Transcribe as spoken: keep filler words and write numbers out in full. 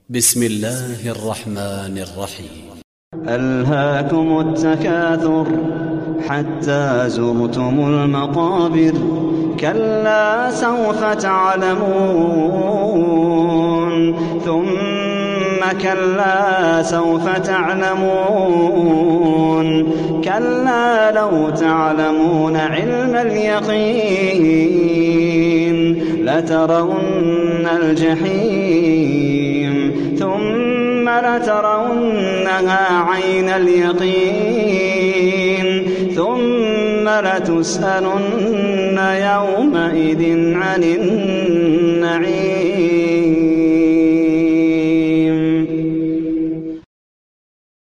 بسم الله الرحمن الرحيم. ألهاكم التكاثر حتى زرتم المقابر كلا سوف تعلمون ثم كلا سوف تعلمون كلا لو تعلمون علم اليقين لترون الجحيم ثم لترونها عين اليقين ثم لتسألن يومئذ عن النعيم.